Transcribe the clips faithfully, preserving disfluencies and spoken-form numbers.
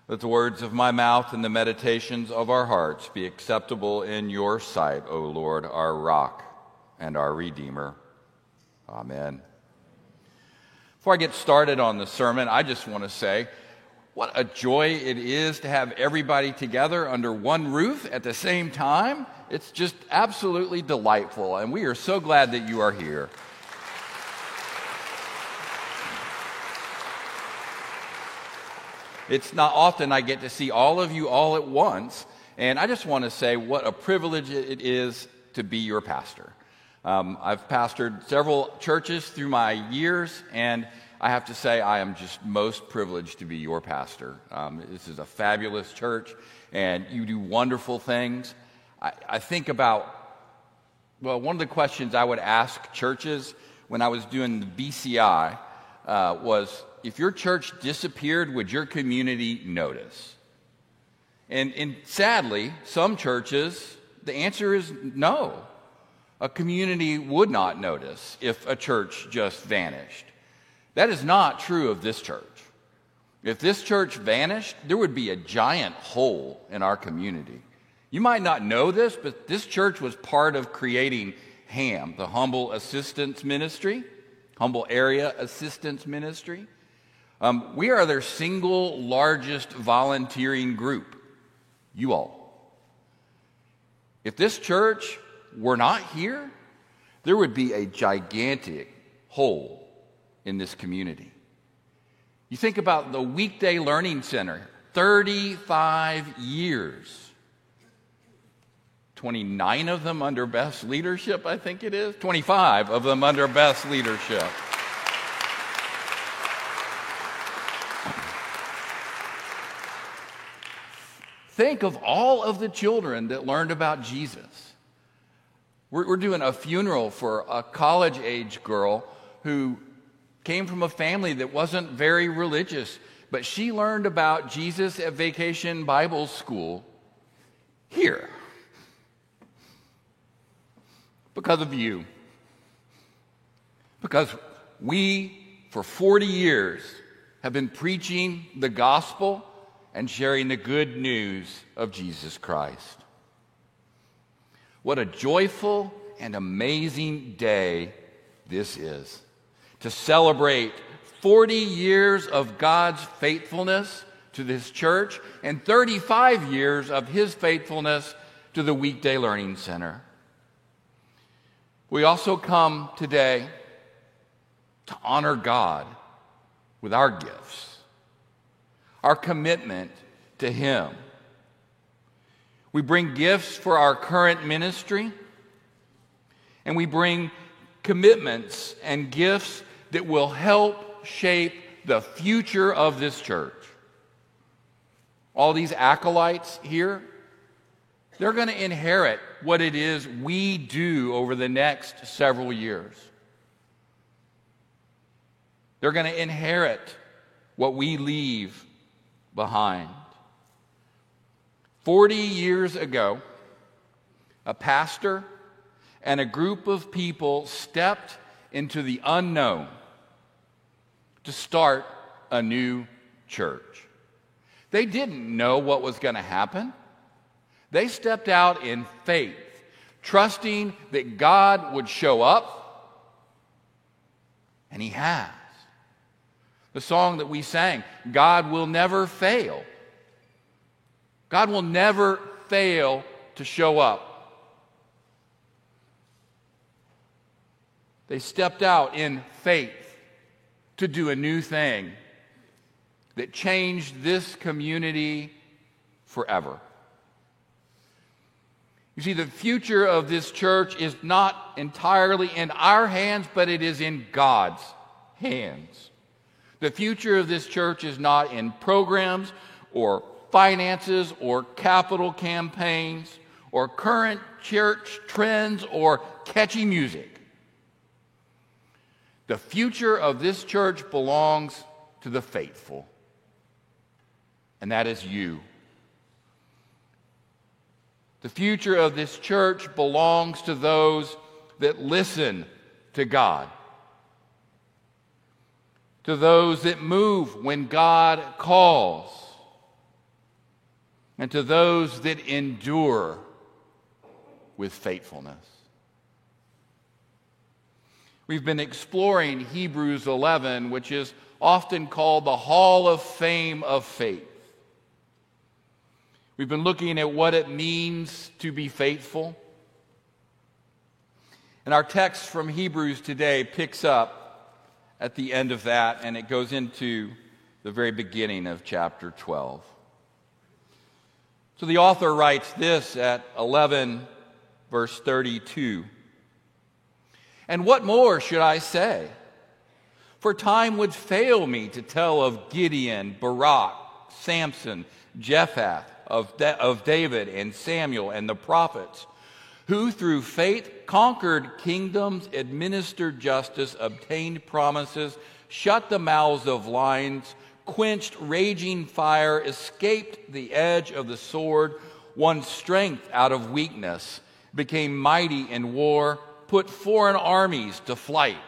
Let the words of my mouth and the meditations of our hearts be acceptable in your sight, O Lord, our rock and our Redeemer. Amen. Before I get started on the sermon, I just want to say what a joy it is to have everybody together under one roof at the same time. It's just absolutely delightful, and we are so glad that you are here. It's not often I get to see all of you all at once, and I just want to say what a privilege it is to be your pastor. Um, I've pastored several churches through my years, and I have to say I am just most privileged to be your pastor. Um, this is a fabulous church, and you do wonderful things. I, I think about, well, one of the questions I would ask churches when I was doing the B C I uh, was, if your church disappeared, would your community notice? And, and sadly, some churches, the answer is no. A community would not notice if a church just vanished. That is not true of this church. If this church vanished, there would be a giant hole in our community. You might not know this, but this church was part of creating HAM, the Humble Assistance Ministry, Humble Area Assistance Ministry. Um, we are their single largest volunteering group, you all. If this church were not here, there would be a gigantic hole in this community. You think about the Weekday Learning Center, thirty-five years. twenty-nine of them under best leadership, I think it is. twenty-five of them under best leadership. Think of all of the children that learned about Jesus. We're, we're doing a funeral for a college-age girl who came from a family that wasn't very religious, but she learned about Jesus at Vacation Bible School here because of you. Because we, for forty years, have been preaching the gospel and sharing the good news of Jesus Christ. What a joyful and amazing day this is, to celebrate forty years of God's faithfulness to this church and thirty-five years of His faithfulness to the Weekday Learning Center. We also come today to honor God with our gifts, our commitment to Him. We bring gifts for our current ministry, and we bring commitments and gifts that will help shape the future of this church. All these acolytes here, they're going to inherit what it is we do over the next several years. They're going to inherit what we leave behind. Forty years ago, a pastor and a group of people stepped into the unknown to start a new church. They didn't know what was going to happen. They stepped out in faith, trusting that God would show up, and He has. The song that we sang, God will never fail. God will never fail to show up. They stepped out in faith to do a new thing that changed this community forever. You see, the future of this church is not entirely in our hands, but it is in God's hands. The future of this church is not in programs or finances or capital campaigns or current church trends or catchy music. The future of this church belongs to the faithful, and that is you. The future of this church belongs to those that listen to God, to those that move when God calls, and to those that endure with faithfulness. We've been exploring Hebrews eleven, which is often called the Hall of Fame of faith. We've been looking at what it means to be faithful. And our text from Hebrews today picks up at the end of that, and it goes into the very beginning of chapter twelve. So the author writes this at eleven, verse thirty-two. And what more should I say? For time would fail me to tell of Gideon, Barak, Samson, Jephthah, of, Da- of David and Samuel and the prophets, who through faith conquered kingdoms, administered justice, obtained promises, shut the mouths of lions, quenched raging fire, escaped the edge of the sword, won strength out of weakness, became mighty in war, put foreign armies to flight.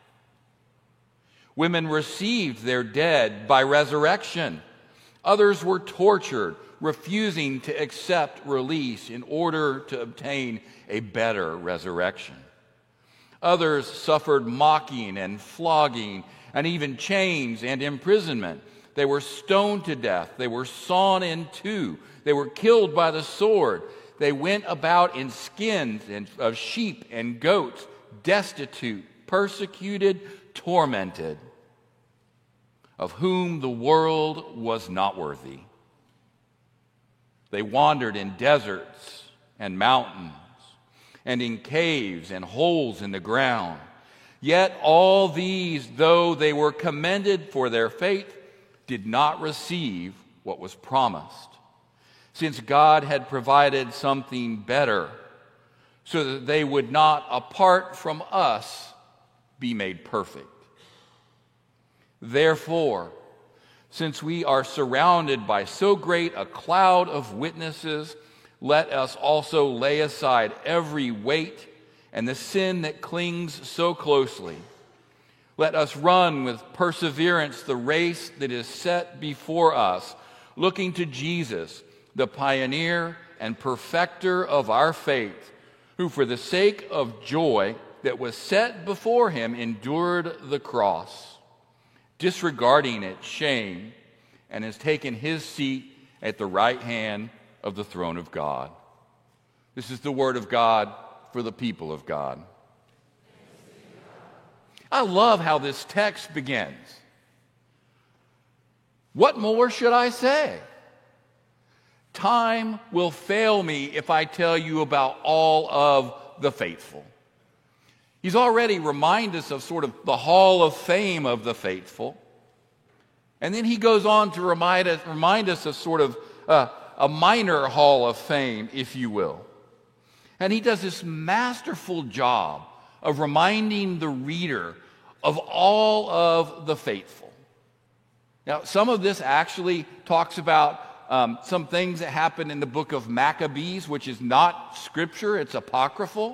Women received their dead by resurrection. Others were tortured, refusing to accept release in order to obtain a better resurrection. Others suffered mocking and flogging and even chains and imprisonment. They were stoned to death. They were sawn in two. They were killed by the sword. They went about in skins of sheep and goats, destitute, persecuted, tormented, of whom the world was not worthy. They wandered in deserts and mountains, and in caves and holes in the ground. Yet all these, though they were commended for their faith, did not receive what was promised, since God had provided something better, so that they would not, apart from us, be made perfect. Therefore, since we are surrounded by so great a cloud of witnesses, let us also lay aside every weight and the sin that clings so closely. Let us run with perseverance the race that is set before us, looking to Jesus, the pioneer and perfecter of our faith, who for the sake of joy that was set before him endured the cross, disregarding its shame, and has taken his seat at the right hand of the throne of God. This is the word of God for the people of God. I love how this text begins. What more should I say? Time will fail me if I tell you about all of the faithful. He's already reminded us of sort of the hall of fame of the faithful. And then he goes on to remind us, remind us of sort of uh, a minor hall of fame, if you will. And he does this masterful job of reminding the reader of all of the faithful. Now, some of this actually talks about um, some things that happened in the book of Maccabees, which is not scripture, it's apocryphal.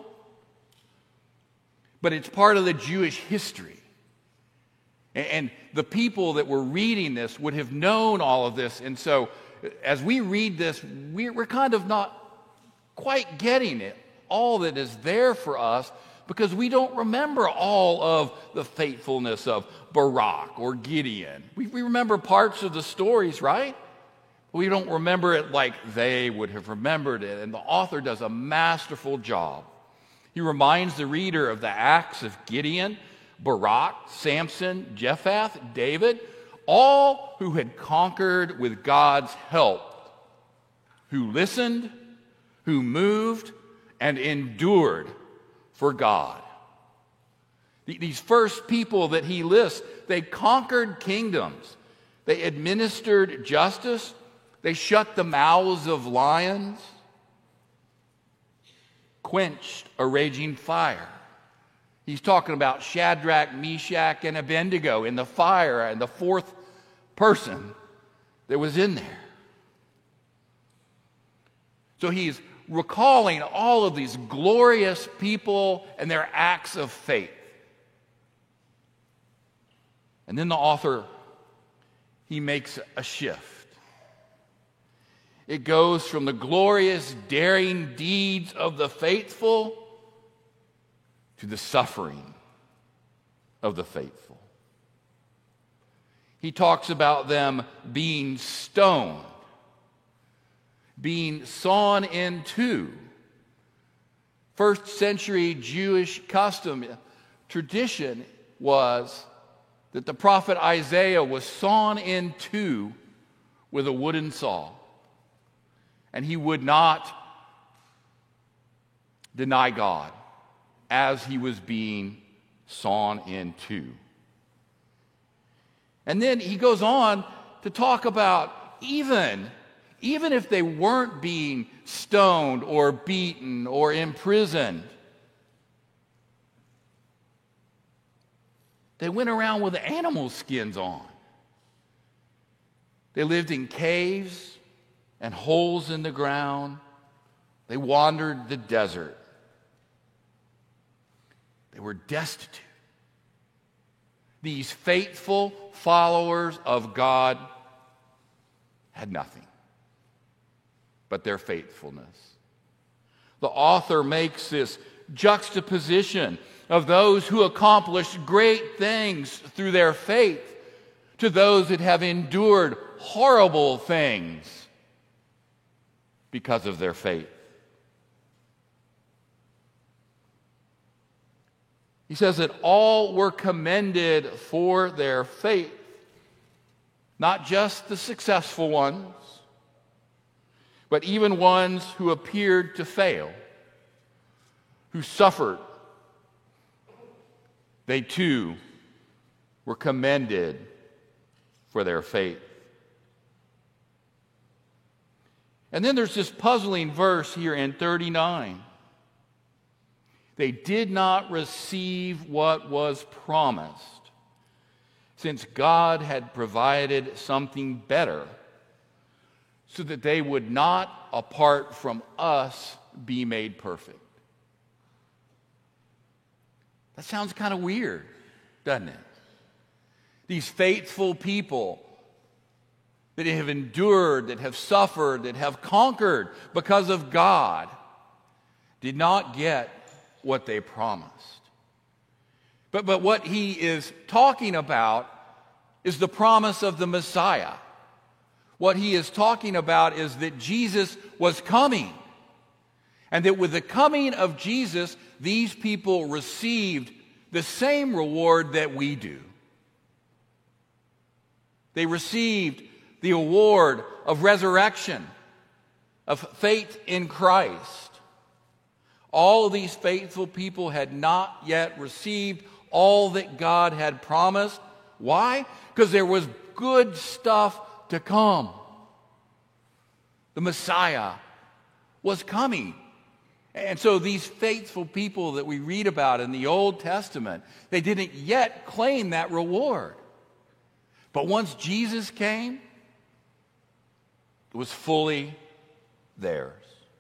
But it's part of the Jewish history. And, and the people that were reading this would have known all of this. And so as we read this, we're, we're kind of not quite getting it, all that is there for us, because we don't remember all of the faithfulness of Barak or Gideon. We, we remember parts of the stories, right? We don't remember it like they would have remembered it. And the author does a masterful job. He reminds the reader of the acts of Gideon, Barak, Samson, Jephthah, David, all who had conquered with God's help, who listened, who moved, and endured for God. These first people that he lists, they conquered kingdoms. They administered justice. They shut the mouths of lions, quenched a raging fire. He's talking about Shadrach, Meshach, and Abednego in the fire, and the fourth person that was in there. So he's recalling all of these glorious people and their acts of faith. And then the author, he makes a shift. It goes from the glorious, daring deeds of the faithful to the suffering of the faithful. He talks about them being stoned, being sawn in two. First century Jewish custom, tradition was that the prophet Isaiah was sawn in two with a wooden saw. And he would not deny God as he was being sawn in two. And then he goes on to talk about even, even if they weren't being stoned or beaten or imprisoned, they went around with animal skins on. They lived in caves and holes in the ground. They wandered the desert. They were destitute. These faithful followers of God had nothing but their faithfulness. The author makes this juxtaposition of those who accomplished great things through their faith to those that have endured horrible things because of their faith. He says that all were commended for their faith, not just the successful ones, but even ones who appeared to fail, who suffered. They too were commended for their faith. And then there's this puzzling verse here in thirty-nine. They did not receive what was promised, since God had provided something better, so that they would not, apart from us, be made perfect. That sounds kind of weird, doesn't it? These faithful people that have endured, that have suffered, that have conquered because of God, did not get what they promised. But, but what he is talking about is the promise of the Messiah. What he is talking about is that Jesus was coming, and that with the coming of Jesus, these people received the same reward that we do. They received the award of resurrection, of faith in Christ. All of these faithful people had not yet received all that God had promised. Why? Because there was good stuff to come. The Messiah was coming. And so these faithful people that we read about in the Old Testament, they didn't yet claim that reward. But once Jesus came, it was fully theirs.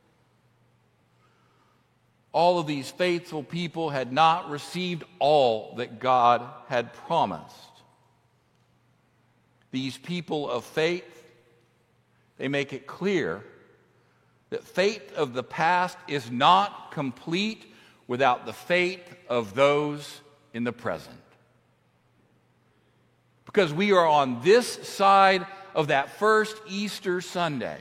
All of these faithful people had not received all that God had promised. These people of faith, they make it clear that faith of the past is not complete without the faith of those in the present. Because we are on this side of that first Easter Sunday.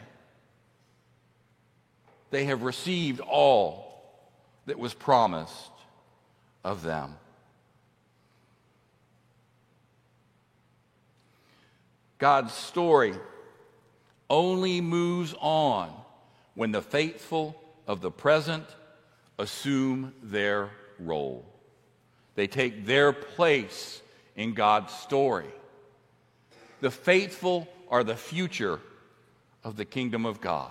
They have received all that was promised of them. God's story only moves on when the faithful of the present assume their role. They take their place in God's story. The faithful are the future of the kingdom of God.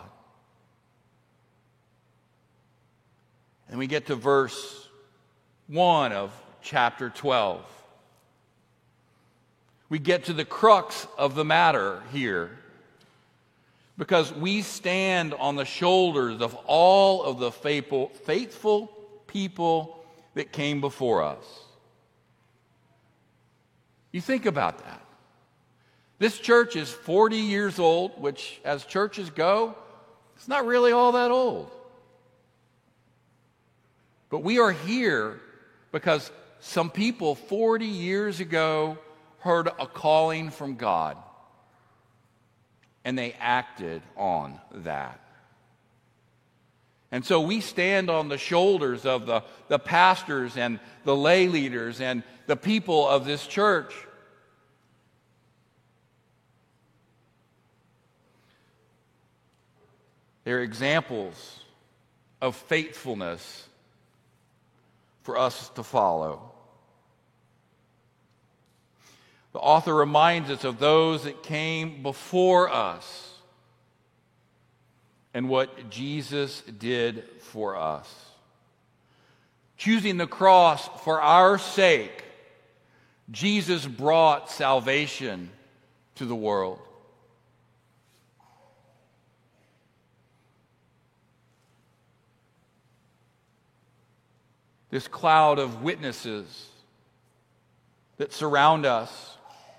And we get to verse one of chapter twelve. We get to the crux of the matter here, because we stand on the shoulders of all of the faithful, faithful people that came before us. You think about that. This church is forty years old, which as churches go, It's not really all that old. But we are here because some people forty years ago heard a calling from God, and they acted on that. And so we stand on the shoulders of the, the pastors and the lay leaders and the people of this church. They're examples of faithfulness for us to follow. The author reminds us of those that came before us and what Jesus did for us. Choosing the cross for our sake, Jesus brought salvation to the world. This cloud of witnesses that surround us,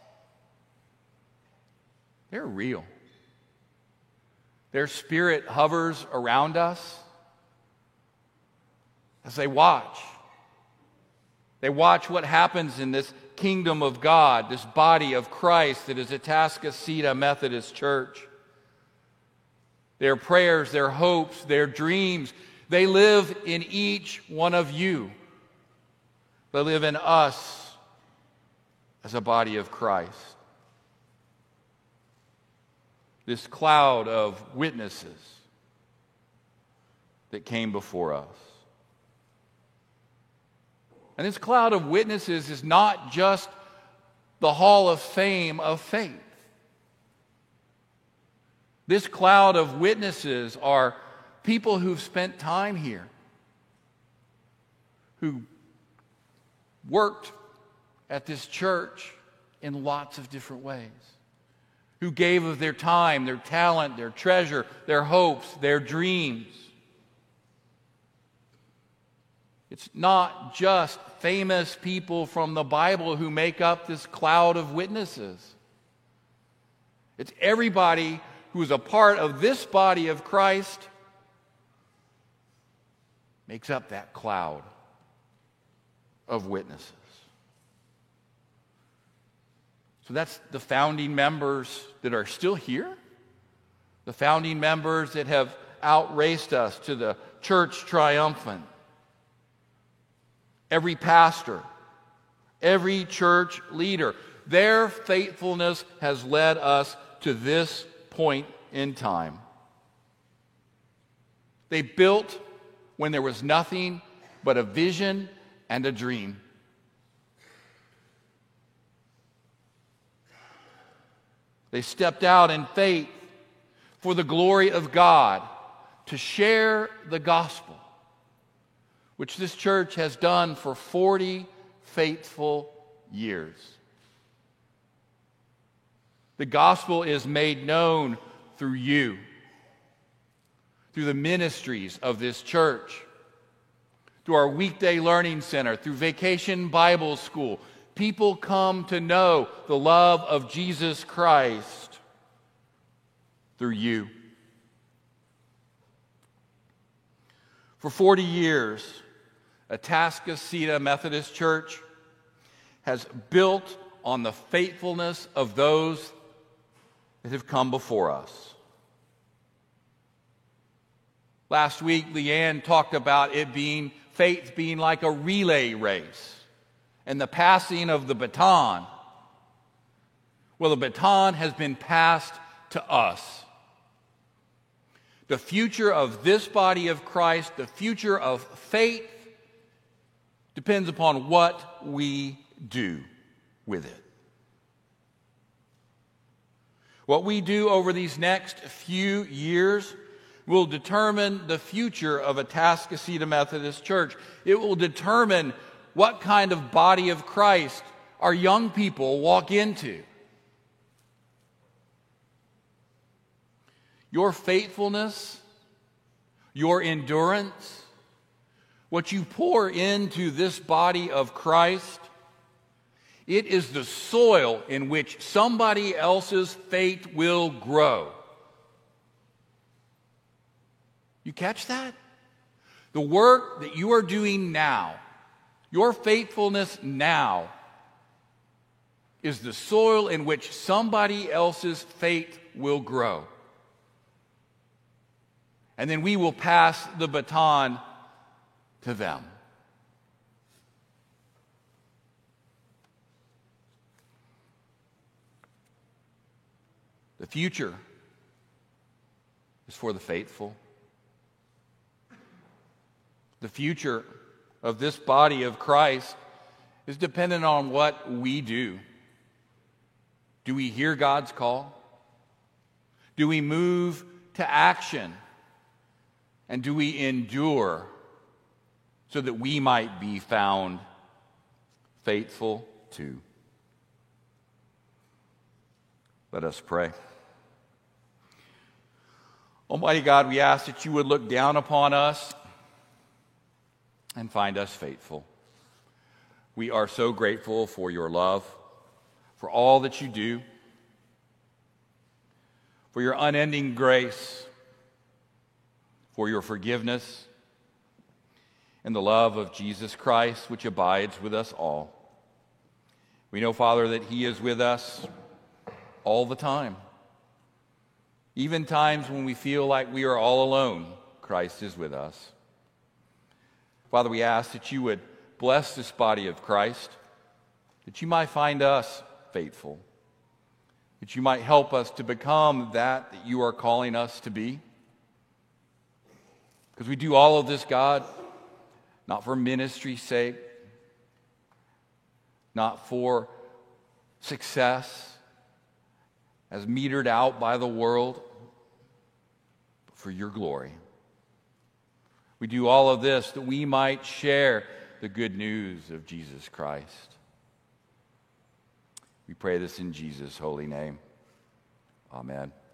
they're real. Their spirit hovers around us as they watch. They watch what happens in this kingdom of God, this body of Christ that is Atascocita Methodist Church. Their prayers, their hopes, their dreams, they live in each one of you. They live in us as a body of Christ. This cloud of witnesses that came before us. And this cloud of witnesses is not just the hall of fame of faith. This cloud of witnesses are people who've spent time here, who worked at this church in lots of different ways, who gave of their time, their talent, their treasure, their hopes, their dreams. It's not just famous people from the Bible who make up this cloud of witnesses. It's everybody who is a part of this body of Christ makes up that cloud of witnesses. So that's the founding members that are still here, the founding members that have outraced us to the church triumphant, every pastor, every church leader. Their faithfulness has led us to this point in time. They built when there was nothing but a vision and a dream. They stepped out in faith for the glory of God to share the gospel, which this church has done for forty faithful years. The gospel is made known through you, through the ministries of this church, through our weekday learning center, through Vacation Bible School. People come to know the love of Jesus Christ through you. For forty years, Atascocita Methodist Church has built on the faithfulness of those that have come before us. Last week, Leanne talked about it being, faith being like a relay race and the passing of the baton. Well, the baton has been passed to us. The future of this body of Christ, the future of faith, depends upon what we do with it. What we do over these next few years will determine the future of Atascocita Methodist Church. It will determine what kind of body of Christ our young people walk into. Your faithfulness, your endurance, what you pour into this body of Christ, it is the soil in which somebody else's faith will grow. You catch that? The work that you are doing now, your faithfulness now, is the soil in which somebody else's faith will grow. And then we will pass the baton to them. The future is for the faithful. The future of this body of Christ is dependent on what we do. Do we hear God's call? Do we move to action? And do we endure so that we might be found faithful too? Let us pray. Almighty God, we ask that you would look down upon us and find us faithful. We are so grateful for your love, for all that you do, for your unending grace, for your forgiveness, and the love of Jesus Christ, which abides with us all. We know, Father, that he is with us all the time. Even times when we feel like we are all alone, Christ is with us. Father, we ask that you would bless this body of Christ, that you might find us faithful, that you might help us to become that that you are calling us to be. Because we do all of this, God, not for ministry's sake, not for success as metered out by the world, but for your glory. We do all of this that we might share the good news of Jesus Christ. We pray this in Jesus' holy name. Amen.